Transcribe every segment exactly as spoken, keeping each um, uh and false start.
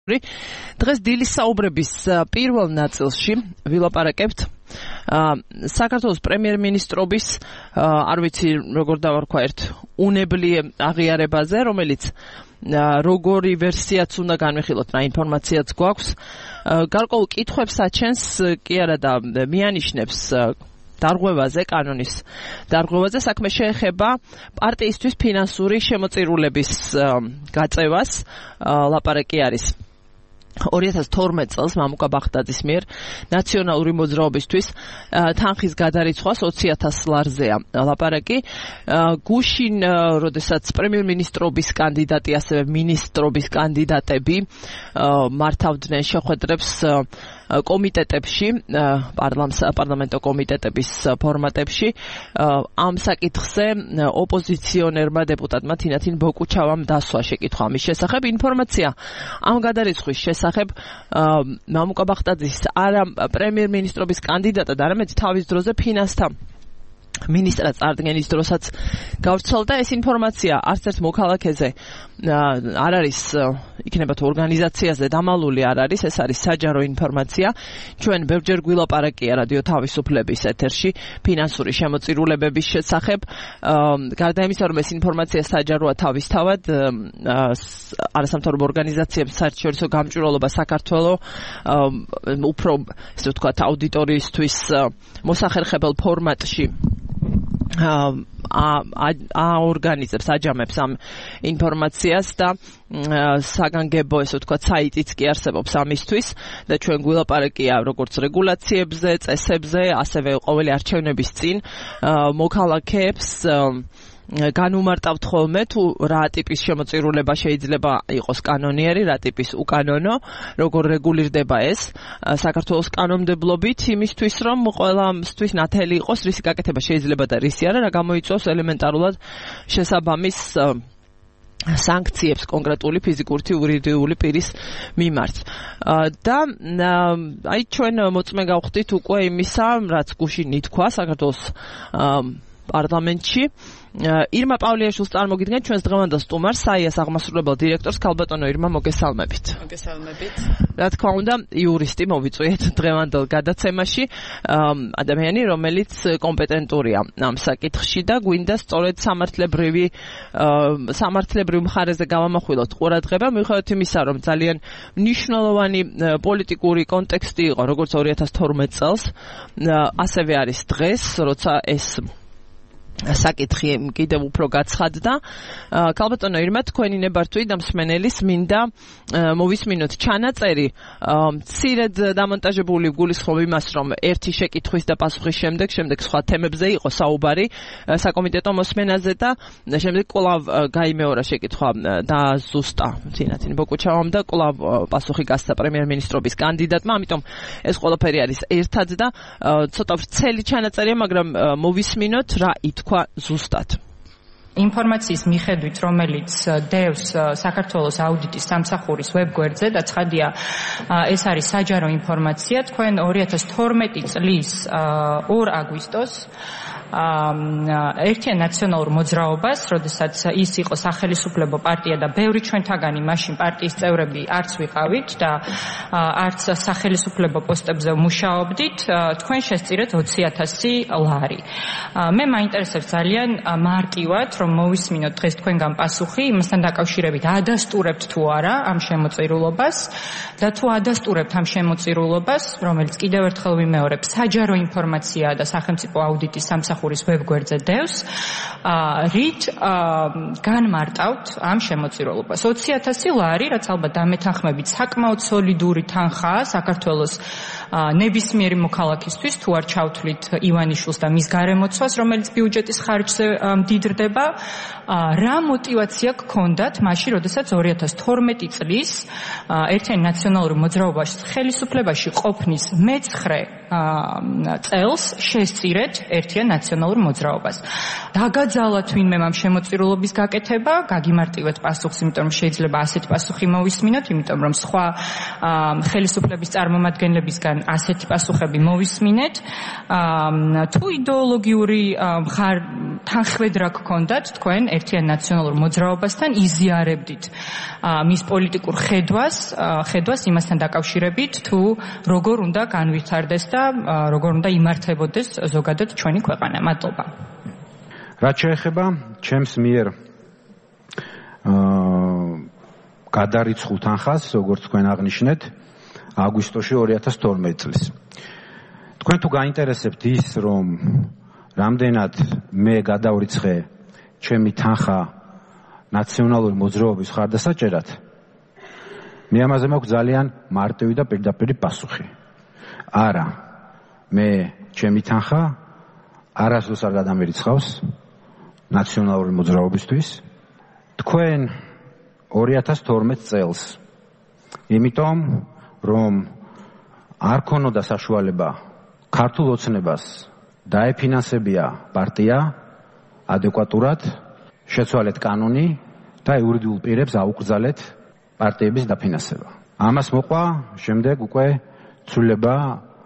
დღეს დილის საუბრების პირველ ნაწილში ვილაპარაკებთ საქართველოს პრემიერ-მინისტრობის არ ვიცი როგორ დავარქვა ერთ უნებლიე აღიარებაზე, რომელიც როგორი ვერსიაც უნდა განვიხილოთ, რა ინფორმაციაც გვაქვს. გარკვეულ კითხვებს აჩენს კი არა და მიანიშნებს დარღვევაზე, კანონის დარღვევაზე. საქმე შეეხება პარტიისთვის ფინანსური შემოწირულების გაწევას. ლაპარაკი არის ორი ათას თორმეტ წელს მამუკა ბახტაძის მიერ ნაციონალური მოძრაობისთვის თანხის გადარიცხვას ოცი ათას ლარზეა ლაპარაკი. გუშინ, როდესაც პრემიერ-მინისტრობის კანდიდატი, ასევე მინისტრობის კანდიდატები მართავდნენ შეხვედრებს კომიტეტებში, პარლამენტო კომიტეტების ფორმატებში, ამ საკითხზე ოპოზიციონერმა დეპუტატმა თინათინ ბოკუჩავამ დასვა შეკითხვა ამის შესახებ. ინფორმაცია ამ გადარიცხვის შესახებ მამუკა ბახტაძის არა პრემიერ-მინისტრობის კანდიდატად, არამედ თავის დროზე ფინანსთა მინისტრად წარდგენის დროსაც გავრცელდა. ეს ინფორმაცია არც ერთ მოქალაქეზე არ არის, იქნება თუ ორგანიზაციაზე დამალული არ არის, ეს არის საჯარო ინფორმაცია. ჩვენ ბევრჯერ გვილაპარაკია რადიო თავისუფლების ეთერში ფინანსური შემოწირულებების შესახებ. გარდა იმისა, რომ ეს ინფორმაცია საჯაროა თავისთავად, არასამთავრობო ორგანიზაციებს საერთაშორისო გამჭვირვალობა საქართველოს უფრო, ესე ვთქვათ, აუდიტორიისთვის მოსახერხებელ ფორმატში აორგანიზებს, აჯამებს ამ ინფორმაციას და საგანგებო, ესე ვთქვათ, საიტიც კი არსებობს ამისთვის და ჩვენ გვილაპარაკია როგორც რეგულაციებზე, წესებზე, ასევე ყოველი არჩევნების წინ მოქალაქეებს განუმარტავთ ხოლმე თუ რა ტიპის შემოწირულება შეიძლება იყოს კანონიერი, რა ტიპის უკანონო, როგორ რეგულირდება ეს საქართველოს კანონმდებლობით, იმისთვის რომ ყველასთვის ნათელი იყოს რისი გაკეთება შეიძლება და რისი არა, რა გამოიწვევს ელემენტარულად შესაბამის სანქციებს კონკრეტული ფიზიკური თუ იურიდიული პირის მიმართ. და აი ჩვენ მოწმე გავხდით უკვე იმისა, რაც გუშინ ითქვა საქართველოს პარლამენტში. ირმა პავლიაშვილს წარმოგიდგენთ ჩვენს დღევანდელ სტუმარს, საიას აღმასრულებელ დირექტორს. ქალბატონო ირმა, მოგესალმებით. მოგესალმებით. რა თქმა უნდა, იურისტი მოვიწვიეთ დღევანდელ გადაცემაში, ადამიანი, რომელიც კომპეტენტურია ამ საკითხში და გვინდა სწორედ სამართლებრივი სამართლებრივ მხარეზე გავამახვილოთ ყურადღება, მიუხედავად იმისა, რომ ძალიან მნიშვნელოვანი პოლიტიკური კონტექსტი იყო, როგორც ორი ათას თორმეტ წელს, ასევე არის დღეს, როცა ეს საკითხი კიდევ უფრო გაცხადდა. ქალბატონო ირმა, თქვენი ნებართვი და მსმენელის მინდა მოვისმინოთ ჩანაწერი მცირედ დამონტაჟებული გულისხმობ იმას, რომ ერთი შეკითხვის და პასუხის შემდეგ, შემდეგ სხვა თემებზე იყო საუბარი საკომიტეტო მოსმენაზე და შემდეგ კვლავ გაიმეორა შეკითხვა და ზუსტა თინათინ ბოკუჩავამ და კვლავ პასუხი გასცა პრემიერ-მინისტრობის კანდიდატმა, ამიტომ ეს ყველაფერი არის ერთად და ცოტა ვრცელი ჩანაწერია, მაგრამ მოვისმინოთ რა ითქვა ზუსტად. ინფორმაციის მიხედვით, რომელიც დევს საქართველოს აუდიტის სამსახურის ვებგვერდზე და ცხადია, ეს არის საჯარო ინფორმაცია, თქვენ ორი ათას თორმეტი წლის ორ აგვისტოს ერთიან ნაციონალურ მოძრაობას, როდესაც ის იყო სახელისუფლებო პარტია და ბევრი ჩვენთაგანი მაშინ პარტიის წევრები არც ვიყავით და არც სახელისუფლებო პოსტებზე მუშაობდით, თქვენ შესწირეთ ოცი ათასი ლარი. მე მაინტერესებს ძალიან მარტივად, რომ მოვისმინოთ დღეს თქვენგან პასუხი იმასთან დაკავშირებით, ადასტურებთ თუ არა ამ შემოწირულობას და თუ ადასტურებთ ამ შემოწირულობას, რომელიც კიდევ ერთხელ ვიმეორებ, საჯარო ინფორმაციაა და სახელმწიფო აუდიტის სამსახურის ვებგვერდზე დევს, რით განმარტავთ ამ შემოწირულობას. ოცი ათასი ლარი, რაც ალბათ დამეთანხმებით საკმაოდ სოლიდური თანხაა საქართველოს ნებისმიერი მოქალაქისთვის, თუ არ ჩავთვლით ივანიშვილს და მის გარემოცვას, რომელიც ბიუჯეტის ხარჯზე მდიდრდება. რა мотивация გქონდათ მაშინ, როდესაც ორი ათას თორმეტი წლის ერთიანი ნაციონალური მოძრაობაში ხელისუფლებაში ყოფნის მეცხრე წელს შესწირეთ ერთიან ნაციონალურ მოძრაობას. დაგაძალათ ვინმე ამ შემოწირულობის გაკეთება, გაგიმარტივეთ პასუხს, იმიტომ რომ შეიძლება ასეთი პასუხი მოვისმინოთ, იმიტომ რომ სხვა ხელისუფლების წარმომადგენლებისგან ასეთი პასუხები მოვისმინეთ. თუ იდეოლოგიური თანხმედრა გქონდათ თქვენ ერთიან ნაციონალურ მოძრაობასთან, იზიარებდით მის პოლიტიკურ ხედვას, ხედვას იმასთან დაკავშირებით, თუ როგორ უნდა განვითარდეს და როგორ უნდა იმართებოდეს ზოგადად ჩვენი ქვეყანა. მადლობა. რაც შეეხება ჩემს მიერ გადარიცხულ თანხას, როგორც თქვენ აღნიშნეთ, აგვისტოში ორი ათას თორმეტი წლის. თქვენ თუ გაინტერესებთ ის, რომ რამდენად მე გადავრიცხე ჩემი თანხა ნაციონალური მოძრაობის ხარდასაჭერად, მე ამაზე მაქვს ძალიან მარტივი და პირდაპირი პასუხი. არა, მე ჩემი თანხა არასდროს არ გადამერიცხავს ნაციონალური მოძრაობისთვის. თქვენ ორი ათას თორმეტი წელს, იმიტომ რომ არ ქონოდა საშუალება ქართულ ოცნებას დაეფინანსებია პარტია ადეკვატურად, შეცვალეთ კანონი და იურიდიულ პირებს აუკრძალეთ პარტიების დაფინანსება. ამას მოყვა შემდეგ უკვე ცვლილება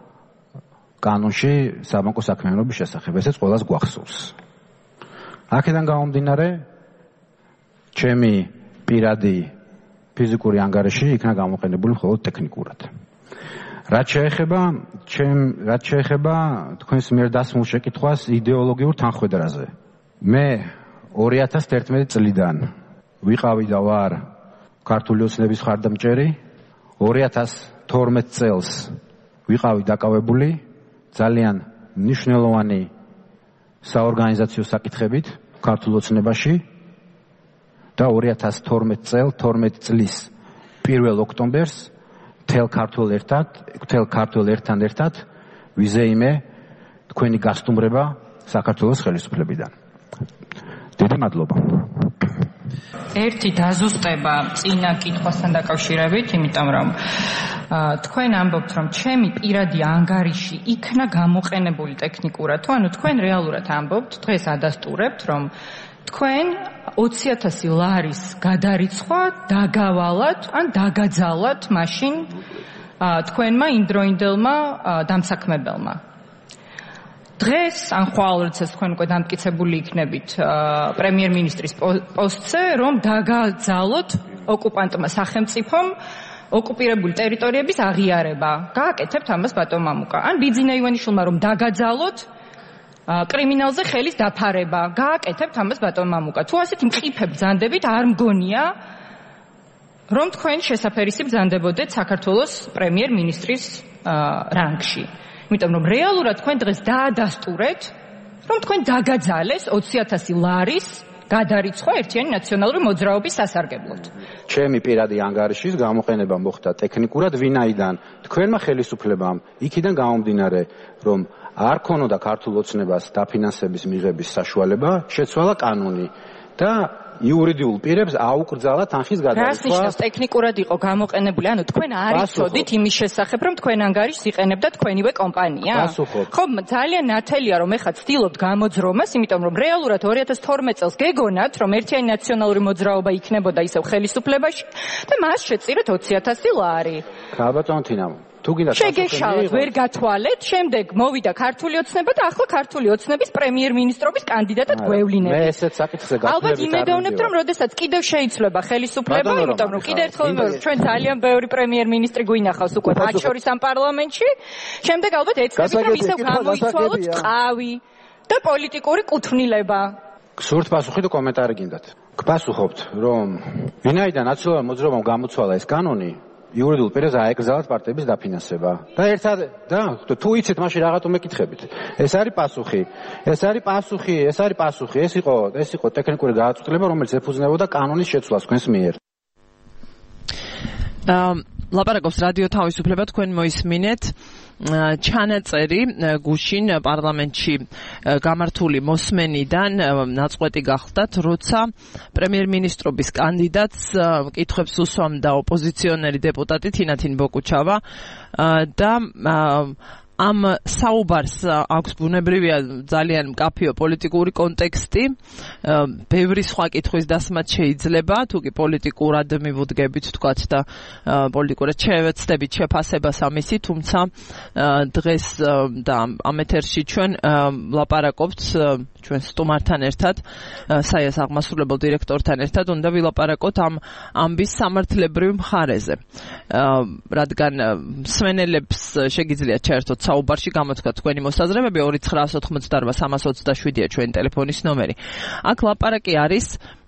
კანონში საბანკო საქმიანობის შესახებ, ესეც ყველას გვახსოვს. აქედან გამომდინარე, ჩემი პირადი ფიზიკური ანგარიში იქნა გამოყენებული მხოლოდ ტექნიკურად. რაც შეეხება ჩემ რაც შეეხება თქვენს მიერ დასმულ შეკითხვას იდეოლოგიურ თანხმედრაზე. მე ორი ათას თერთმეტი წლიდან ვიყავი და ვარ ქართული ოცნების მხარდამჭერი. ორი ათას თორმეტი წელს ვიყავი დაკავებული ძალიან მნიშვნელოვანი საორგანიზაციო საკითხებით ქართულ ოცნებაში და ორი ათას თორმეტი წელ თორმეტი წლის პირველ ოქტომბერს თელ ქართულ ერთად, თელ ქართულ ერთთან ერთად ვიზეიმე თქვენი გასტუმრება საქართველოს ხელისუფლებიდან. დიდი მადლობა. ერთი დაზუსტება წინა კითხვასთან დაკავშირებით, იმიტომ რომ თქვენ ამბობთ, რომ ჩემი პირადი ანგარიში იქნა გამოყენებული ტექნიკურად, თუ ანუ თქვენ რეალურად ამბობთ, დღეს ადასტურებთ, რომ თქვენ ოცი ათასი ლარის გადარიცხვა დაგავალათ ან დაგაძალათ მაშინ თქვენმა იმდროინდელმა დამსაქმებელმა. დღეს ან ხვალ როდესაც თქვენ უკვე დამტკიცებული იქნებით პრემიერ-მინისტრის პოსტზე, რომ დაგაძალოთ ოკუპანტმა სახელმწიფომ ოკუპირებული ტერიტორიების აღიარება. გააკეთებთ ამას ბატონ მამუკა. ან ბიძინა ივანიშვილმა რომ დაგაძალოთ კრიმინალზე ხელის დაფარება. გააკეთებთ ამას ბატონ მამუკა. თუ ასეთი მყიფე ბრძანდებით არ მგონია, რომ თქვენ შესაფერისი ბრძანდებოდეთ საქართველოს პრემიერ-მინისტრის რანგში. იმიტომ რომ რეალურად თქვენ დღეს დაადასტურეთ, რომ თქვენ დაგაძალეს ოცი ათასი ლარის გადარიცხვა ერთიანი ნაციონალური მოძრაობის სასარგებლოდ. ჩემი პირადი ანგარიშის გამოყენება მოხდა ტექნიკურად, ვინაიდან თქვენმა ხელისუფლებამ იქიდან გამომდინარე, რომ არ ქონოდა ქართულ ოცნებას დაფინანსების მიღების საშუალება, შეცვალა კანონი და იურიდიულ პირებს აუკრძალა თანხის გადარიცხვა. რას ნიშნავს ტექნიკურად იყო გამოყენებული? ანუ თქვენ არ იცოდით იმის შესახებ, რომ თქვენ ანგარიშს იყენებდა თქვენივე კომპანია? ხო, ძალიან ნათელია, რომ ეხლა ცდილობთ გამოძრომას, იმიტომ რომ რეალურად ორი ათას თორმეტი წელს გეგონათ, რომ ერთიანი ნაციონალური მოძრაობა იქნებოდა ისევ ხელისუფლებაში და მას შეწირეთ ოცი ათასი ლარი. ბატონო თინამ, თუ გინდა შეგეშალოთ, ვერ გათვალეთ, შემდეგ მოვიდა ქართული ოცნება და ახლა ქართული ოცნების პრემიერ-მინისტრობის კანდიდატად გვევლინებით. მე ესეც საკითხზე გათვლებით. ალბათ იმედოვნებთ, რომ როდესაც კიდევ შეიცვლება ხელისუფლება, იმიტომ რომ კიდევ ერთხელ ჩვენ ძალიან ბევრი პრემიერ-მინისტრი გვინახავს უკვე მათ შორის ამ პარლამენტში, შემდეგ ალბათ ეცნებით, რომ ისევ გამოიცვალოთ ტყავი და პოლიტიკური კუთვნილება. გსურთ პასუხი თუ კომენტარი გინდათ? გპასუხობთ, რომ ვინაიდან ნაციონალურ მოძრაობამ გამოცვალა ეს კანონი, იურიდიულ პირებს აეკრძალათ პარტიების დაფინანსება. და ერთად და თუ იცით, მაშინ რაღაცა მეკითხებით. ეს არის პასუხი. ეს არის პასუხი, ეს არის პასუხი. ეს იყო ეს იყო ტექნიკური გადაწყვეტილება, რომელიც ეფუძნებოდა კანონის შეცვლას თქვენს მიერ. ლაპარაკობს რადიო თავისუფლება, თქვენ მოისმინეთ ჩანაწერი გუშინ პარლამენტში გამართული მოსმენიდან ნაწყვეტი გახდათ, როცა პრემიერ-მინისტრობის კანდიდატს კითხვებს უსვამდა ოპოზიციონერი დეპუტატი თინათინ ბოკუჩავა და ამ საუბარს აქვს ბუნებრივია ძალიან მკაფიო პოლიტიკური კონტექსტი, ბევრი სხვა კითხვის დასმაც შეიძლება, თუკი პოლიტიკურად მივუდგებით თქვათ და პოლიტიკურად შევეცდებით შეფასებას ამისი, თუმცა დღეს და ამ ეთერში ჩვენ ვლაპარაკობთ ჩვენ სტუმართან ერთად, საიას აღმასრულებელ დირექტორთან ერთად უნდა ვილაპარაკოთ ამ ამბის სამართლებრივ მხარეზე. რადგან მსმენელებს შეგიძლიათ ჩაერთოთ საუბარში, გამოთქვათ თქვენი მოსაზრებები ორი ცხრაას ოთხმოცდაარბა სამას ოცდაშვიდია ჩვენი ტელეფონის ნომერი. აქ ლაპარაკი არის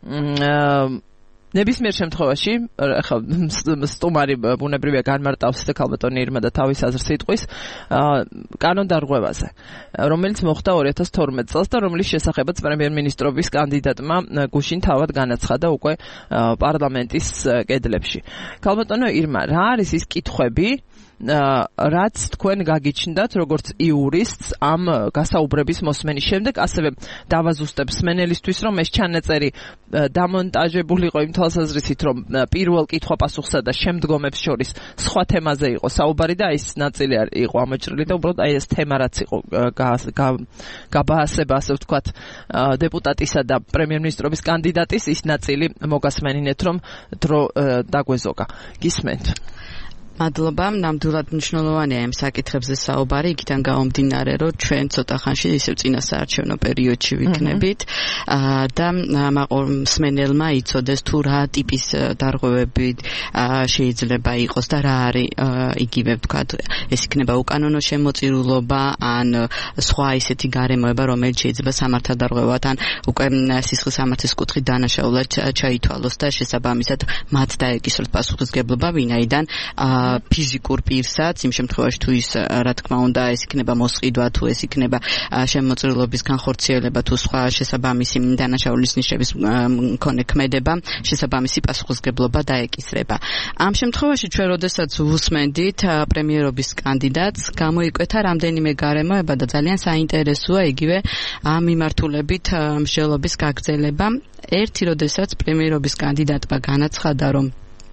ნებისმიერ შემთხვევაში, ახლა სტუმარი ბუნებრივია განმარტავს ქალბატონი ირმა და თავის აზრს იტყვის კანონდარღვევაზე, რომელიც მოხდა ორი ათას თორმეტ წელს და რომლის შესახებაც პრემიერ-მინისტრობის კანდიდატმა გუშინ თავად განაცხადა უკვე პარლამენტის კედლებში. ქალბატონო ირმა, რა არის ის კითხვები, რაც თქვენ გაგიჩნდათ როგორც იურისტს ამ გასაუბრების მოსმენის შემდეგ, ასევე დავაზუსტებ მსმენელისთვის, რომ ეს ჩანაწერი დამონტაჟებულიყო იმ თვალსაზრისით, რომ პირველ კითხვა-პასუხსა და შემდგომებს შორის სხვა თემაზე იყო საუბარი და ეს ნაწილი იყო ამოჭრილი და უბრალოდ აი ეს თემა რაც იყო გაბაასება, ასე ვთქვათ, დეპუტატისა და პრემიერ-მინისტრობის კანდიდატის, ის ნაწილი მოგასმენინეთ, რომ დრო დაგვეზოგა. გისმენთ? მადლობა, ნამდვილად მნიშვნელოვანია იმ საკითხებზე საუბარი, იქიდან გამომდინარე, რომ ჩვენ ცოტა ხანში ისევ წინა საარჩევნო პერიოდში ვიქნებით და მსმენელმა იცოდეს თუ რა ტიპის დარღვევები შეიძლება იყოს და რა არის იგივე ვთქვათ, ეს იქნება უკანონო შემოწირულობა ან სხვა ისეთი გარემოება, რომელიც შეიძლება სამართალდარღვევად ან უკვე სისხლის სამართლის კუთხით დანაშაულად ჩაითვალოს და შესაბამისად მათ დაეკისროთ პასუხისგებლობა, ვინაიდან ფიზიკურ პირსაც, იმ შემთხვევაში თუ ის რა თქმა უნდა ეს იქნება მოსყიდვა, თუ ეს იქნება შემოწირულობის განხორციელება, თუ სხვა შესაბამისი დანაშაულის ნიშნების მქონე ქმედება, შესაბამისი პასუხისგებლობა დაეკისრება. ამ შემთხვევაში ჩვენ როდესაც ვუსმენდით პრემიერობის კანდიდატს, გამოიკვეთა რამდენიმე გარემოება და ძალიან საინტერესოა იგივე ამ მიმართულებით მსჯელობის გაგრძელება. ერთი, როდესაც პრემიერობის კანდიდატმა განაცხადა, რომ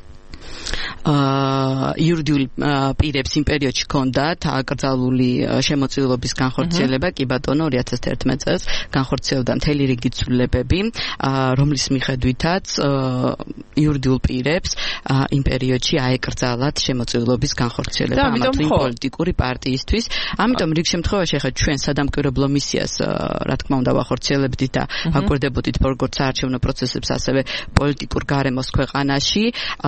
იურიდიულ პირებს იმ პერიოდში ჰქონდათ აკრძალული შემოწირულობის განხორციელება, კი ბატონო, ორი ათას თერთმეტ წელს განხორციელდა მთელი რიგი ცვლილებები, რომლის მიხედვითაც იურიდიულ პირებს იმ პერიოდში აეკრძალათ შემოწირულობის განხორციელება ამა თუ იმ პოლიტიკური პარტიისთვის. ამიტომ რიგ შემთხვევაში ახლა ჩვენ სადამკვირვებლო მისიას რა თქმა უნდა ვახორციელებდით და ვაკვირდებოდით როგორც საარჩევნო პროცესებს, ასევე პოლიტიკურ გარემოს ქვეყანაში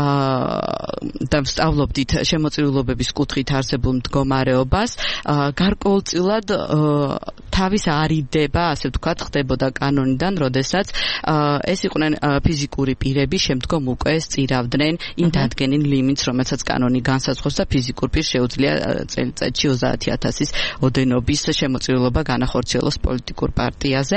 და ვსწავლობდით შემოწირულობების კუთხით არსებულ მდგომარეობას, გარკვეულწილად თავის არიდება, ასე ვთქვათ, ხდებოდა კანონიდან, როდესაც ეს იყვნენ ფიზიკური პირები, შემდგომ უკვე სწირავდნენ იმ დადგენილ ლიმინტს, რომელსაც კანონი განსაზღვრავს და ფიზიკურ პირს შეუძლია წელიწადში ოცდაათი ათასის ოდენობის შემოწირულობა განახორციელოს პოლიტიკურ პარტიაზე.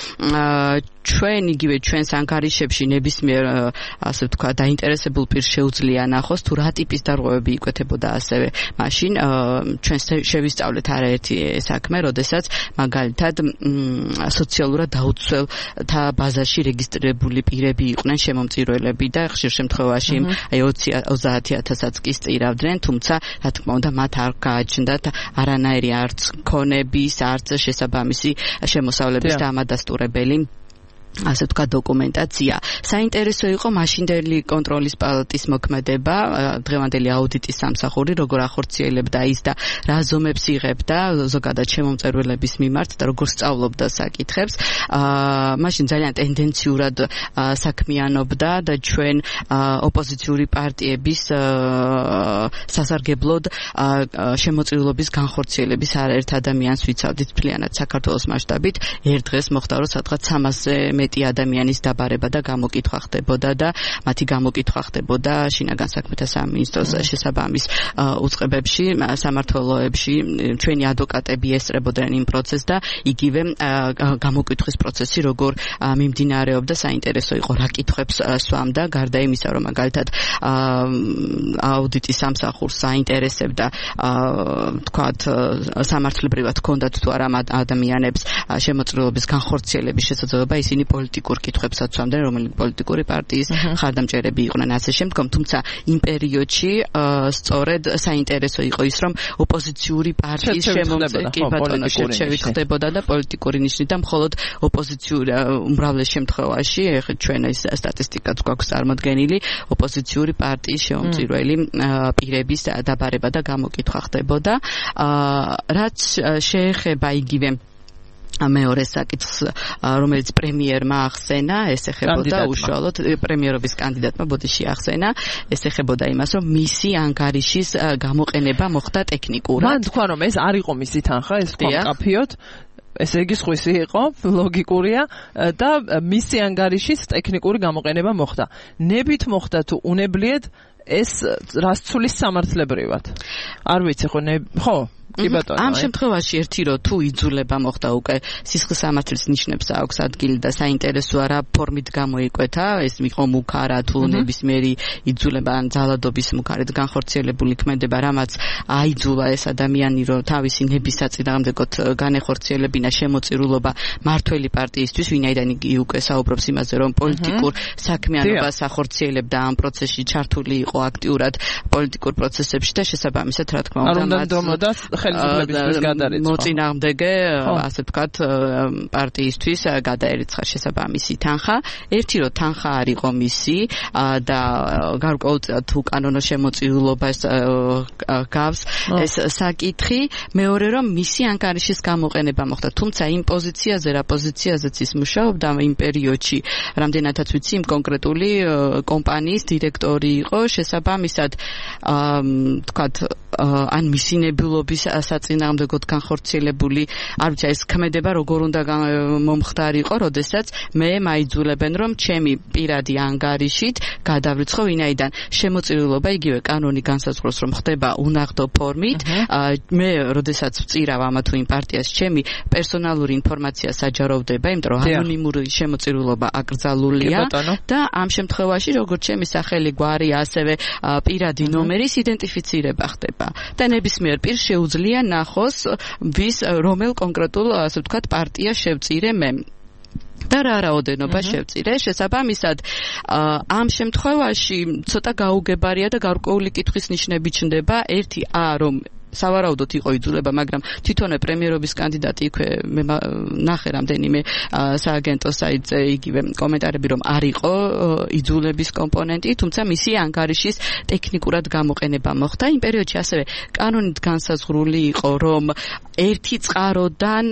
ჩვენ იგივე ჩვენს ანგარიშებში ნებისმიერ ასე ვთქვათ დაინტერესებულ პირს შეუძლია ნახოს თუ რა ტიპის დარღვევები იკვეთებოდა ასევე მაშინ ჩვენ შევისწავლეთ არაერთი საქმე, როდესაც მაგალითად სოციალურად დაუცველთა ბაზაში რეგისტრირებული პირები იყვნენ შემომწირულები და ხშირ შემთხვევაში აი ოცდაათი ათასაც კი სწირავდნენ, თუმცა რა თქმა უნდა მათ არ გააჩნდათ არანაირი არც ქონების, არც შესაბამისი შემოსავლების დამადასტურებელი ასე ვთქვათ დოკუმენტაცია. საინტერესო იყო მაშინდელი კონტროლის პალატის მოქმედება, დღევანდელი აუდიტის სამსახური, როგორ ახორციელებდა ის და რა ზომებს იღებდა ზოგადად შემომწირულების მიმართ და როგორ სწავლობდა საკითხებს. მაშინ ძალიან ტენდენციურად საქმიანობდა და ჩვენ ოპოზიციური პარტიების სასარგებლოდ შემოწირულობის განხორციელების არაერთ ადამიანს ვიცავდით მთლიანად საქართველოს მასშტაბით. ერთ დღეს მოხდა, რომ სადღაც სამასზე მეტი ადამიანის დაბარება და გამოკითხვა ხდებოდა და მათი გამოკითხვა ხდებოდა შინაგან საქმეთა სამინისტროს შესაბამის უწყებებში, სამმართველოებში. ჩვენი ადვოკატები ესწრებოდნენ იმ პროცესს და იგივე გამოკითხვის პროცესი როგორ მიმდინარეობდა, საინტერესო იყო რა კითხვებს სვამდა, გარდა იმისა, რომ მაგალითად აუდიტის სამსახური სამსახურს აინტერესებდა თქვათ სამართლებრივად ჰქონდათ თუ არა ადამიანებს შემოწირულობის განხორციელების შესაძლებლობა, ისინი პოლიტიკურ კითხვებსაც ვამდნენ, რომელი პოლიტიკური პარტიის მხარდამჭერები იყვნენ ასე შემდგომ, თუმცა იმ პერიოდში სწორედ საინტერესო იყო ის, რომ ოპოზიციური პარტიის შემოწირულობა ხდებოდა და პოლიტიკური ნიშნით და მხოლოდ ოპოზიციური უმრავლეს შემთხვევაში, ეხლა ჩვენ ეს სტატისტიკაც გვაქვს წარმოდგენილი, ოპოზიციური პარტიის შემომწირველი პირების დაბარება და გამოკითხვა ხდებოდა. რაც შეეხება იგივე მეორე საკითხს, რომელიც პრემიერმა ახსენა, ეს ეხებოდა უშუალოდ პრემიერობის კანდიდატმა ბოდიში ახსენა, ეს ეხებოდა იმას, რომ მისი ანგარიშის გამოყენება მოხდა ტექნიკურად. მან თქვა, რომ ეს არ იყო მისი თანხა, ეს თქვა მკაფიოდ. ესე იგი სხვისი იყო, ლოგიკურია და მისი ანგარიშის ტექნიკური გამოყენება მოხდა. ნებით მოხდა თუ უნებლიეთ ეს რას ცulis სამართლებრივად. არ ვიცი ხო, ხო? ამ შემთხვევაში ერთი რო თუ იძულება მოხდა უკვე სისხლის სამართლის ნიშნებს აქვს ადგილი და საინტერესოა რა ფორმით გამოიკვეთა, ეს იყო მუქარა თუ ნებისმიერი იძულება ან ძალადობის მუქარით განხორციელებული ქმედება, რამაც აიძულა ეს ადამიანი რომ თავისი ნების საწინააღმდეგოდ განეხორციელებინა შემოწირულობა მართველი პარტიისთვის, ვინაიდან იგი უკვე საუბრობს იმაზე, რომ პოლიტიკურ საქმიანობას ახორციელებდა ამ პროცესში ჩართული იყო აქტიურად პოლიტიკურ პროცესებში და შესაბამისად რა თქმა უნდა მოწინააღმდეგე, ასე ვთქვათ, პარტიისთვის გადაერიცხა შესაბამისი თანხა. ერთი რო თანხა არ იყო მისი და გარკვეულწილად თუ კანონო შემოწირულობას გავს ეს საკითხი, მეორე რომ მისი ანგარიშის გამოყენება მოხდა. თუმცა იმ პოზიციაზე, რა პოზიციაზეც ის მუშაობდა იმ პერიოდში, რამდენადაც ვიცი, იმ კონკრეტული კომპანიის დირექტორი იყო, შესაბამისად, ვთქვათ, ან მისი ნებულობის საწინააღმდეგოდ განხორციელებული, არ ვიცი, ეს ქმედება როგორ უნდა მომხდარიყო, როდესაც მე მაიძულებენ, რომ ჩემი პირადი ანგარიშით გადავრიცხო, ვინაიდან შემოწირულობა იგივე კანონი განსაზღვროს, რომ ხდება უნაღდო ფორმით, მე როდესაც ვწირავ ამა თუ იმ პარტიას, ჩემი პერსონალური ინფორმაცია საჯაროვდება, იმიტომ რომ ანონიმური შემოწირულობა აკრძალულია და ამ შემთხვევაში როგორც ჩემი სახელი, გვარი, ასევე პირადი ნომერის იდენტიფიცირება ხდება. და ნებისმიერ პირს შეუძლია ნახოს ვის რომელ კონკრეტულ, ასე ვთქვათ, პარტიას შევწირე მე. და რა რაოდენობა შევწირე, შესაბამისად ამ შემთხვევაში ცოტა გაუგებარია და გარკვეული კითხვის ნიშნები ჩნდება. ერთი ა რომ სავარაუდოდ იყო იძულება, მაგრამ თვითონე პრემიერობის კანდიდატი იქვე მე ნახე რამდენიმე სააგენტო საიტზე იგივე კომენტარები, რომ არ იყო იძულების კომპონენტი, თუმცა მისი ანგარიშის ტექნიკურად გამოყენება მოხდა. იმ პერიოდში ასევე კანონით განსაზღვრული იყო, რომ ერთი წყაროდან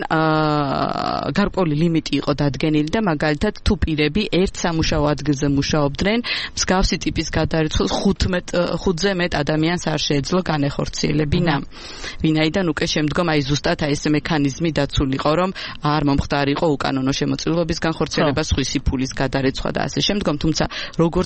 გარკვეული ლიმიტი იყო დადგენილი და მაგალითად თუ პირები ერთ სამუშაო ადგილზე მუშაობდნენ, მსგავსი ტიპის გადარიცხვის ხუთზე მეტ ადამიანს არ შეეძლო განეხორციელებინა. ვინაიდან უკვე შემდგომ აი ზუსტად აი ეს მექანიზმი დაცულიყო, რომ არ მომხდარიყო უკანონო შემოწირულობის განხორციელება, სხვისი ფულის გადარეცხვა და ასე შემდგომ, თუმცა როგორც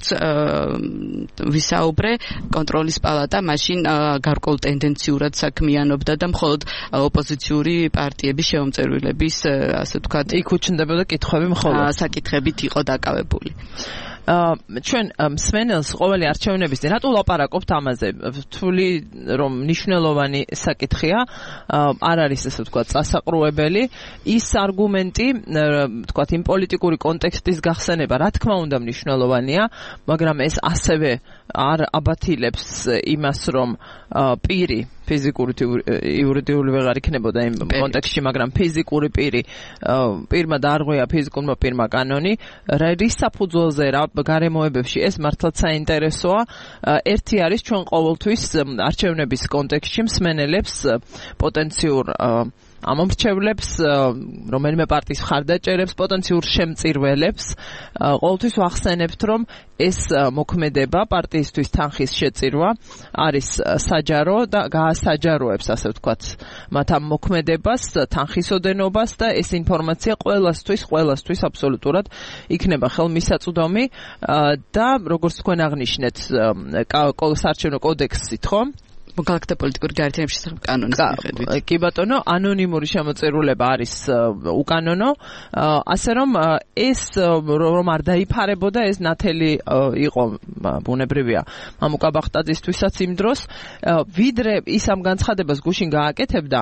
ვისაუბრე, კონტროლის პალატა მაშინ გარკვეულ ტენდენციურად საქმიანობდა და მხოლოდ ოპოზიციური პარტიების შემომწირულების, ასე ვთქვათ, იქ უჩნდებოდა კითხვები მხოლოდ საკითხებით იყო დაკავებული. ჩვენ მსმენელს ყოველი არჩევნების წინ რატო ვლაპარაკობთ ამაზე? თვლი რომ მნიშვნელოვანი საკითხია, არ არის ესე ვთქვათ წასაყრუებელი ის არგუმენტი, ვთქვათ იმ პოლიტიკური კონტექსტის გახსენება, რა თქმა უნდა მნიშვნელოვანია, მაგრამ ეს ასევე არ აბათილებს იმას, რომ პირი ფიზიკური იურიდიული ვეღარ იქნებოდა იმ კონტექსტში, მაგრამ ფიზიკური პირი პირმა დაარღვია ფიზიკურმა პირმა კანონი, რის საფუძველზე რა გარემოებებში ეს მართლაც საინტერესოა. ერთი არის ჩვენ ყოველთვის არჩევნების კონტექსტში მსმენელებს პოტენციურ ამომრჩევლებს, რომელიმე პარტიის მხარდაჭერებს, პოტენციურ შემწირველებს ყოველთვის ვახსენებთ, რომ ეს მოქმედება პარტიისთვის თანხის შეწირვა არის საჯარო და გაასაჯაროებს, ასე ვთქვათ, მათ ამ მოქმედებას, თანხის ოდენობას და ეს ინფორმაცია ყველასთვის, ყველასთვის აბსოლუტურად იქნება ხელმისაწვდომი და როგორც თქვენ აღნიშნეთ, საარჩევნო კოდექსით, ხო? მოქალაქეთა პოლიტიკური გაერთიანების შესახებ კანონის მიხედვით. კი ბატონო, ანონიმური შემოწირულება არის უკანონო, ასე რომ ეს რომ არ დაიფარებოდა, ეს ნათელი იყო ბუნებრივია მამუკა ბახტაძისთვისაც იმ დროს, ვიდრე ის ამ განცხადებას გუშინ გააკეთებდა,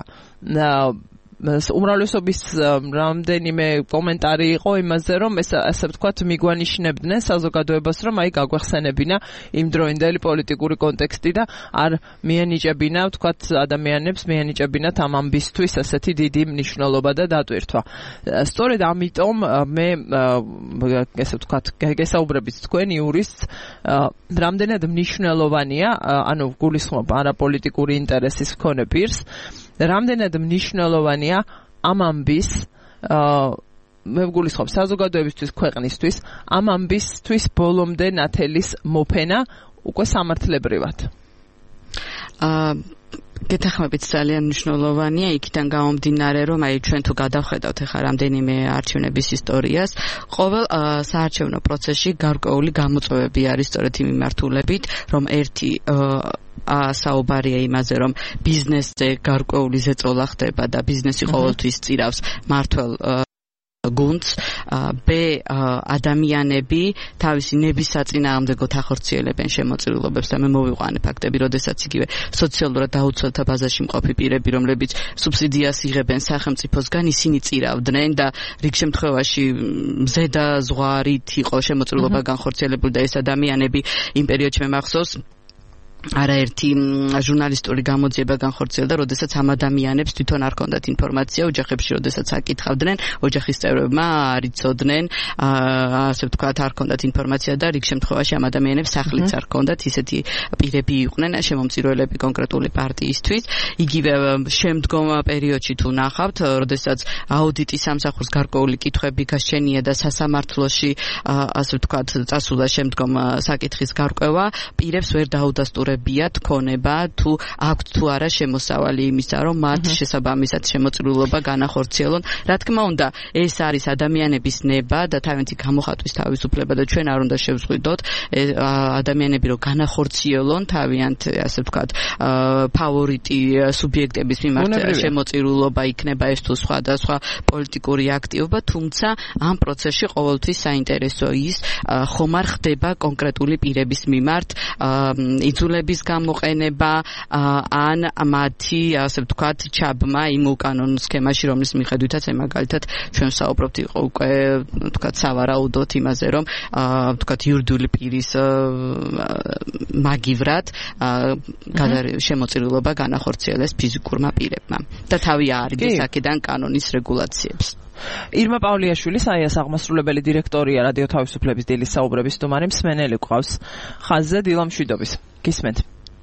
უმრავლესობის რამდენიმე კომენტარი იყო იმაზე, რომ ეს ასე ვთქვათ მიგვანიშნებდნენ საზოგადოებას, რომ აი გაგვეხსენებინა იმ დროინდელი პოლიტიკური კონტექსტი და არ მიენიჭებინა, ვთქვათ, ადამიანებს მიენიჭებინათ ამ ამბისთვის ასეთი დიდი მნიშვნელობა და დატვირთვა. სწორედ ამიტომ მე ესე ვთქვათ, გესაუბრებით თქვენ იურისტს, რამდენად მნიშვნელოვანია, ანუ გულისხმობ არაპოლიტიკური ინტერესის მქონე პირს, რამდენად მნიშვნელოვანია ამ ამბის მე ვგულისხმობ საზოგადოებისთვის, ქვეყნისთვის, ამ ამბისთვის ბოლომდე ნათელის მოფენა უკვე სამართლებრივად. აა გეთახმებით ძალიან მნიშვნელოვანია იქიდან გამომდინარე, რომ აი ჩვენ თუ გადავხედავთ ახლა რამდენიმე არჩევნების ისტორიას, ყოველ საარჩევნო პროცესში გარკვეული გამოწვევები არის სწორედ იმ მიმართულებით, რომ ერთი საუბარია იმაზე, რომ ბიზნესზე გარკვეული ზეწოლა ხდება და ბიზნესი ყოველთვის წირავს მართლ გუნდს, B ადამიანები თავისი ნების საწინააღმდეგოდ ახორციელებენ შემოწირულობებს და მე მოვიყვანე ფაქტები, როდესაც იგივე სოციალურად დაუცველთა ბაზაში მყოფი პირები, რომლებიც სუბსიდიას იღებენ სახელმწიფოსგან, ისინი წირავდნენ და რიგ შემთხვევაში მზედა ზღვარით იყო შემოწირულობა განხორციელებული და ეს ადამიანები იმ პერიოდში მე მახსოვს არაერთი ჟურნალისტური გამოძიება განხორციელდა, როდესაც ამ ადამიანებს თვითონ არ ჰქონდათ ინფორმაცია ოჯახებში, როდესაც აკითხავდნენ, ოჯახის წევრებმა არ იცოდნენ, ასე ვთქვათ, არ ჰქონდათ ინფორმაცია და რიგ შემთხვევაში ამ ადამიანებს სახლიც არ ჰქონდათ, ისეთი პირები იყვნენ შემომწირულეები კონკრეტული პარტიისთვის. იგივე შემდგომ პერიოდში თუ ნახავთ, როდესაც აუდიტის სამსახურს გარკვეული კითხვები გასჩენია და სასამართლოში, ასე ვთქვათ, წასულა შემდგომ საკითხის გარკვევა, პირებს ვერ დაუდასტურებია თქონება თუ აქვთ თუ არა შემოსავალი იმისა, რომ მათ შესაბამისად შემოწირულობა განახორციელონ. რა თქმა უნდა, ეს არის ადამიანების ნება და თავიანთი გამოხატვის თავისუფლება და ჩვენ არ უნდა შევზღვიდოთ ადამიანები რომ განახორციელონ თავიანთ, ასე ვთქვათ, ფავორიტი სუბიექტების მიმართ შემოწირულობა იქნება ეს თუ სხვადასხვა პოლიტიკური აქტივობა, თუმცა ამ პროცესში ყოველთვის საინტერესო ის ხომ არ ხდება კონკრეტული პირების მიმართ იძულება გამოყენება ან მათი, ასე ვთქვათ, ჩაბმა იმ უკანონო სქემაში, რომლის მიხედვითაც მაგალითად ჩვენ ვსაუბრობთ იყო უკვე ვთქვათ სავარაუდოდ იმაზე, რომ ვთქვათ იურიდიული პირის მაგივრად შემოწირულობა განახორციელეს ფიზიკურმა პირებმა და თავი აარიდეს აქედან კანონის რეგულაციებს. ირმა პავლიაშვილი, საიას აღმასრულებელი დირექტორია რადიო თავისუფლების დილის საუბრების სტუმარი, მსმენელი გვყავს ხაზზე. დილა მშვიდობის. გისმენთ.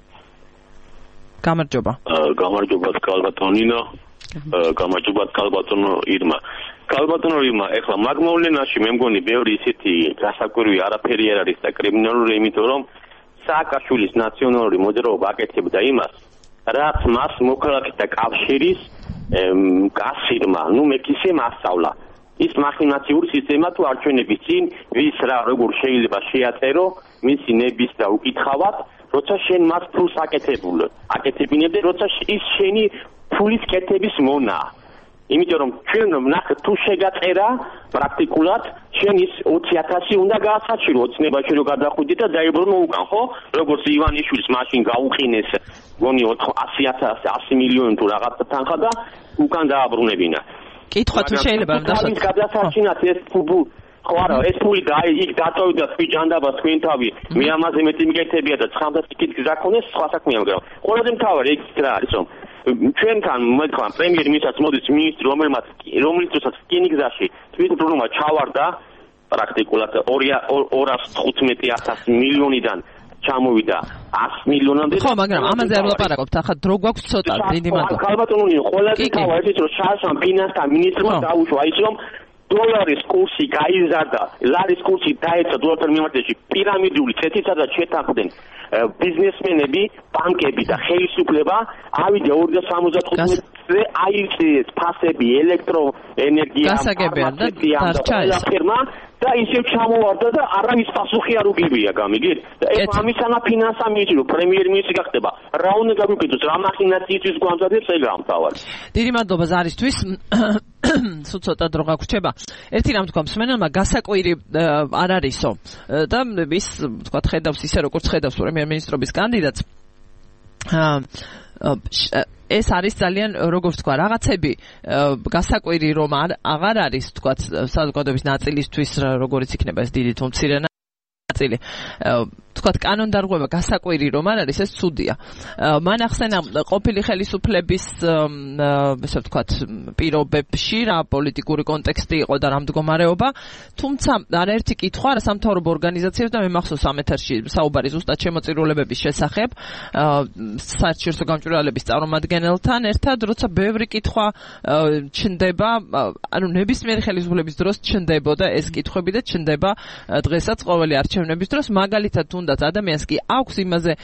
გამარჯობა. გამარჯობა კალბატონინო. გამარჯობა კალბატონო ირმა. კალბატონო ირმა, ეხლა მაგმოვლენაში მე მგონი ბევრი ისეთი გასაკვირვი არაფერი არ არის და კრიმინალური, იმიტომ რომ სააკაშვილის ნაციონალური მოძრაობა აკეთებდა იმას, რაც მას მოქალაქეთა კავშირის კასირმა, ნუ მეკისემ ასწავლა. ის მახინაციური სისტემა თუ არჩევნების წინ ვის რა როგორ შეიძლება შეაწერო მისი ნების და უკითხავად, როცა შენ მას ფულს აკეთებულ აკეთებინებდე, როცა ის შენი ფულის კეთების მონა. იმიტომ რომ ჩვენ ნახეთ თუ შეგაწერა პრაქტიკულად შენ ის ოცი ათასი უნდა გაასაჩირო ოცნებაში რომ გადახვიდე და დაიბრუნო უკან, ხო? როგორც ივანიშვილის მაშინ გაუყინეს გონი ასი ათასი ასი მილიონი თუ რაღაცა თანხა და უკან დააბრუნებინა. კითხვა თუ შეიძლება რომ დასაჩინოთ გადასაჩინათ ეს ფუბუ ხო არა, ეს ფული და იქ დაწოვდა სპიჯანდაბა თქვენ თავი, მე ამაზე მეტი მიკეთებია და ცხადაც კითხვის გაქონეს სხვა საქმეა, მაგრამ ყველაზე მთავარი ეგ რა არის რომ ჩვენთან მოიხარ პრემიერ-მინისტრს მოდის მინისტრი, რომელმაც რომელიცაც რკინიგზაში თვითმფრინავმა ჩავარდა პრაქტიკულად ორას თხუთმეტი ათასი მილიონიდან ჩამოვიდა ას მილიონამდე. ხო, მაგრამ ამაზე არ ვლაპარაკობთ, ახლა დრო გვაქვს ცოტა, დიდი მადლობა. კალბატონი, ყველაზე თავი ის რომ შარშან ფინანსთა მინისტრმა დაუშვა ის რომ დოლარის კურსი გაიზარდა, ლარის კურსი დაეცა დოლართან მიმართებაში, პირამიდული წეთიცადაც შეთანხმდნენ ბიზნესმენები, ბანკები და ხელისუფლება, ავიდა ორი და სამოცდათხუთმეტი ფასზე აიწეს ფასები ელექტროენერგია გასაგებია ფირმა და ისევ ჩამოვარდა და არავის პასუხი არ უგებია გამიგეთ და ეს ამისანა ფინანსა მიჭირო პრემიერ-მინისტრი გახდება რა უნდა გაგვიკეთოს რა მახინაციისთვის გვამზადებს ეგ ამთავარ დიდი მადლობა ზარისთვის სულ ცოტა დრო გაგვრჩება ერთი რამ თქვა მსმენელმა გასაკვირი არ არისო და ის თქვა ხედავს ისე როგორც ხედავს პრემიერ-მინისტრობის კანდიდატს ეს არის ძალიან როგორც თქვა რაღაცები გასაკვირი რომ აღარ არის თქვა საზოგადოების ნაწილისთვის როგორც იქნება ეს დიდი თუ მცირე ნაწილი თქვა კანონდარღვევა გასაკვირი რომ არ არის ეს ცუდია მან ახსენა ყოფილი ხელისუფლების ესე ვთქვათ პირობებში რა პოლიტიკური კონტექსტი იყო და რა მდგომარეობა თუმცა არაერთი კითხვა რა სამთავრობო ორგანიზაციებს და მე მახსოვს ამ ეთერში საუბარი ზუსტად შემოწირულებების შესახებ საერთაშორისო გამჭვირვალების წარმომადგენელთან ერთად როცა ბევრი კითხვა ჩნდება ანუ ნებისმიერი ხელისუფლების დროს ჩნდებოდა ეს კითხვები და ჩნდება დღესაც ყოველი არჩევნების დროს მაგალითად თუნდაც ადამიანს კი აქვს იმაზე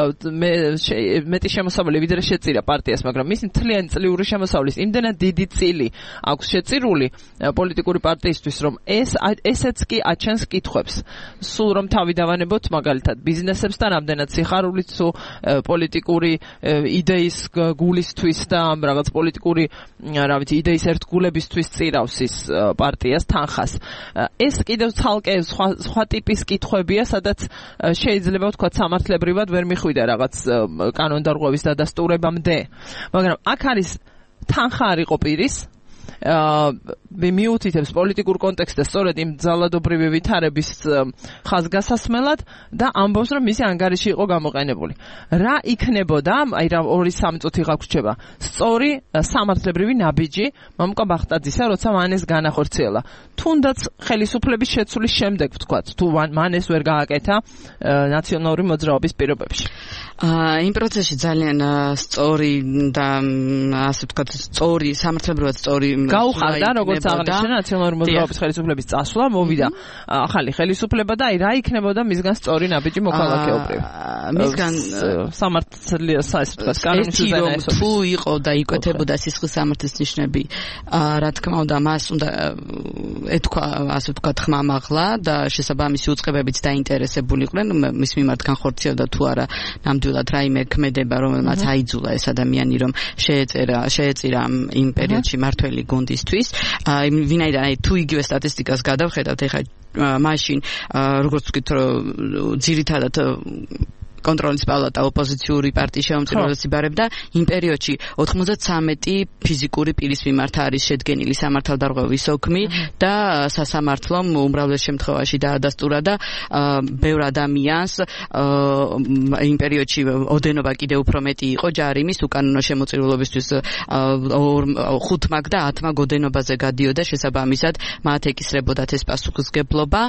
მეტი შემოსავალი ვიდრე შეწირა პარტიას მაგრამ მისი მთლიანი წლიური შემოსავლის იმდენად დიდი წილი აქვს შეწირული პოლიტიკური პარტიისთვის რომ ეს ესეც კი აჩენს კითხვებს სულ რომ თავი დავანებოთ მაგალითად ბიზნესებს და რამდენად სიხარულით თუ პოლიტიკური იდეის გულისთვის და რაღაც პოლიტიკური რა ვიცი იდეის ერთგულებისთვის წირავს ის პარტიას თანხას ეს კიდევ ცალკე სხვა ტიპის კითხვებია სადაც შეიძლება ვთქვა სამართლებრივად ვერ მიხვიდა რაღაც კანონდარღვევის დადასტურებამდე მაგრამ აქ არის თანხა არ იყო პირის მე მიუთითებს პოლიტიკურ კონტექსტზე სწორედ იმ ძალადობრივი ვითარების ხაზგასასმელად და ამბობს რომ მისი ანგარიში იყო გამოყენებული რა იქნებოდა აი რა ორი სამი წუთი გაგვრჩება სწორი სამართლებრივი ნაბიჯი მამუკა ბახტაძისა როცა მან ეს განახორციელა თუნდაც ხელისუფლების შეცვლის შემდეგ ვთქვათ თუ მან ეს ვერ გააკეთა ნაციონალური მოძრაობის პირობებში იმ პროცესში ძალიან სწორი და ასე ვთქვათ სწორი სამართლებრივად სწორი გაუხარდა როგორც აღნიშნა ნაციონალური მოძრაობის ხელისუფლების წასვლა მოვიდა ახალი ხელისუფლება და აი რა იქნებოდა მისგან სწორი ნაბიჯი მოქალაქეობრივი მისგან სამართლია ასე ვთქვათ კანონის უზენაესობის თუ იყო და იკვეთებოდა სისხლის სამართლის ნიშნები რა თქმა უნდა მას უნდა ეთქვა ასე ვთქვათ ხმამაღლა და შესაბამისი უწყებებიც დაინტერესებული იყვნენ მის მიმართ განხორციელდა თუ არა ნამდვილად რაიმე ქმედება რომელმაც აიძულა ეს ადამიანი რომ შეეწერა შეეწირა იმ პერიოდში მართველი გუნდისთვის ვინაიდან აი თუ იგივე სტატისტიკას გადავხედავთ ეხლა მაშინ როგორც ვთქვით ძირითადად კონტროლის პალატა ოპოზიციური პარტიის შემომწირველებს იბარებდა იმ პერიოდში ოთხმოცდათრამეტი ფიზიკური პირის მიმართ არის შედგენილი სამართალდარღვევის ოქმი და სასამართლომ უმრავლეს შემთხვევაში დაადასტურა და ბევრ ადამიანს იმ პერიოდში ოდენობა კიდევ უფრო მეტი იყო ჯარიმის უკანონო შემოწირულობისთვის ხუთმა და ათმა გოდენობაზე გადიოდა შესაბამისად მათ ეკისრებოდათ ეს პასუხისგებლობა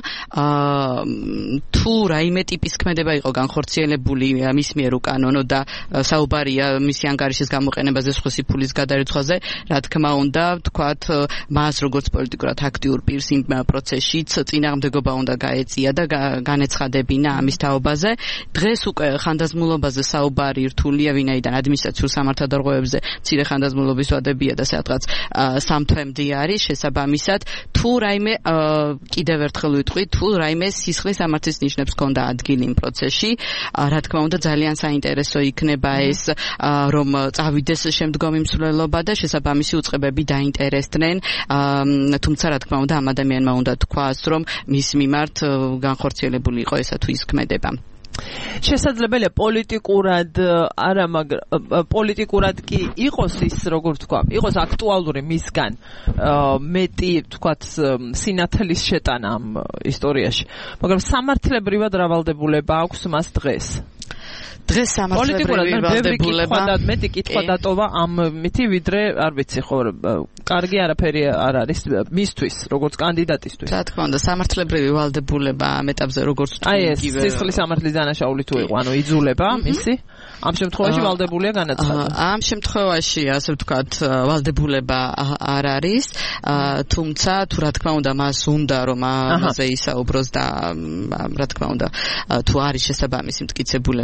თუ რაიმე ტიპის ქმედება იყო განხორციელებული მის მიერ უკანონო და საუბარია მისი ანგარიშის გამოყენებაზე სხვისი ფულის გადარიცხვაზე რა თქმა უნდა ვთქვათ მას როგორც პოლიტიკურად აქტიურ პირს იმ პროცესშიც წინააღმდეგობა უნდა გაეწია და განეცხადებინა ამის თაობაზე დღეს უკვე ხანდაზმულობაზე საუბარი რთულია ვინაიდან ადმინისტრაციულ სამართალდარღვევებზე მცირე ხანდაზმულობის ვადებია და სადღაც სამ თვემდე არის შესაბამისად თუ რაიმე კიდევ ერთხელ ვიტყვი თუ რაიმე სისხლის სამართლის ნიშნებს ჰქონდა ადგილი იმ პროცესში რა თქმა უნდა ძალიან საინტერესო იქნება ეს რომ წავიდეს შემდგომი მსვლელობა და შესაბამისი უწყებები დაინტერესდნენ თუმცა რა თქმა უნდა ამ ადამიანმა უნდა თქვას რომ მის მიმართ განხორციელებული იყო ესა თუ ის ქმედება შესაძლებელია პოლიტიკურად არა მაგრამ პოლიტიკურად კი იყოს ის როგორ თქვა იყოს აქტუალური მისგან მეტი თქვათ სინათლის შეტანა ამ ისტორიაში მაგრამ სამართლებრივად რავალდებულება აქვს მას დღეს დღეს სამართლებრივი ვალდებულება და მეტი კითხვა დატოვა ამ მითი ვიდრე არ ვიცი ხო კარგი არაფერი არ არის მისთვის როგორც კანდიდატისთვის რა თქმა უნდა სამართლებრივი ვალდებულება ამ ეტაპზე როგორც თუ იგივე აი ეს სისხლის სამართლის დანაშაული თუ იყო ანუ იძულება მისი ამ შემთხვევაში ვალდებულია განაცხადა ამ შემთხვევაში ასე ვთქვათ ვალდებულება არ არის თუმცა თუ რა თქმა უნდა მას უნდა რომ ამაზე ისაუბროს და რა თქმა უნდა თუ არის შესაბამისი მტკიცებულებებიც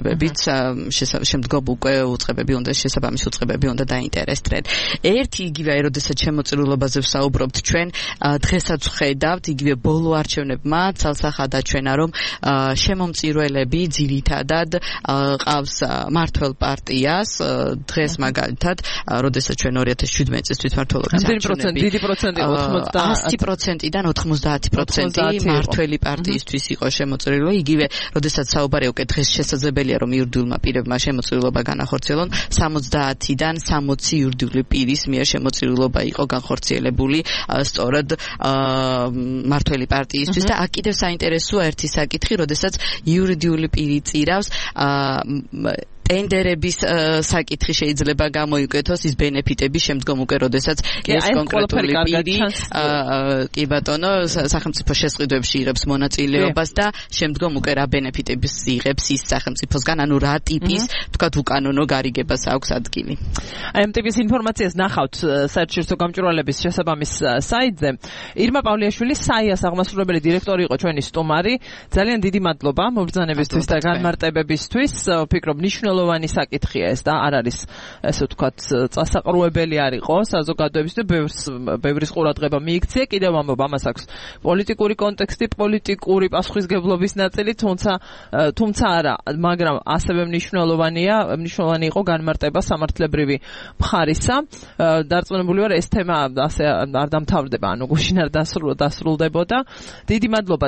შემდგომ უკვე უწყებები უნდა შესაბამის უწყებები უნდა დაინტერესდნენ. ერთი იგივე აი როდესაც შემოწირულობაზე ვსაუბრობთ ჩვენ დღესაც ვხედავთ იგივე ბოლო არჩევნებმა ცალსახად აჩვენა რომ შემომწირველები ძირითადად ყავს მართველ პარტიას დღეს მაგალითად როდესაც ჩვენ ორი ათას შვიდმეტი წლის თვითმმართველობის არჩევნები დიდი პროცენტი ოცდაათი პროცენტიდან ოცდაათი პროცენტი მართველი პარტიისთვის იყო შემოწირული იგივე როდესაც საუბარი უკვე დღეს შესაძლებელია რომ იურიდიულმა პირებმა შემოწირულობა განახორციელონ სამოცდაათიდან სამოცი იურიდიული პირის მიერ შემოწირულობა იყო განხორციელებული სწორედ მართველი პარტიისთვის და აქ კიდევ საინტერესოა ერთი საკითხი როდესაც იურიდიული პირი წირავს ტენდერების საკითხი შეიძლება გამოიკეთოს ის ბენეფიტები შემდგომ უკვე როდესაც ეს კონკრეტული პირი კი ბატონო სახელმწიფო შესყიდვებში იღებს მონაწილეობას და შემდგომ უკვე რა ბენეფიტებს იღებს ის სახელმწიფოსგან ანუ რა ტიპის თქვათ უკანონო გარიგებას აქვს ადგილი. აი ამ ტიპის ინფორმაციას ნახავთ საერთაშორისო გამჭვირვალების შესაბამის საიტზე. ირმა პავლიაშვილი საიას აღმასრულებელი დირექტორი იყო ჩვენი სტუმარი. ძალიან დიდი მადლობა მობრძანებისთვის და განმარტებებისთვის. ვფიქრობ მნიშვნელოვანი საკითხია ეს და არ არის ესე ვთქვათ წასაყრუებელი არ იყო საზოგადოების და ბევრის ყურადღება მიიქცია. კიდევ ამბობ ამას აქვს პოლიტიკური კონტექსტი, პოლიტიკური პასუხისგებლობის ნაწილი, თუმცა თუმცა არა, მაგრამ ასევე მნიშვნელოვანია, მნიშვნელოვანი იყო განმარტება სამართლებრივი მხარისა. დარწმუნებული ვარ ეს თემა ასე არ დამთავრდება, ანუ გუშინ არ დასრულდებოდა. დიდი მადლობა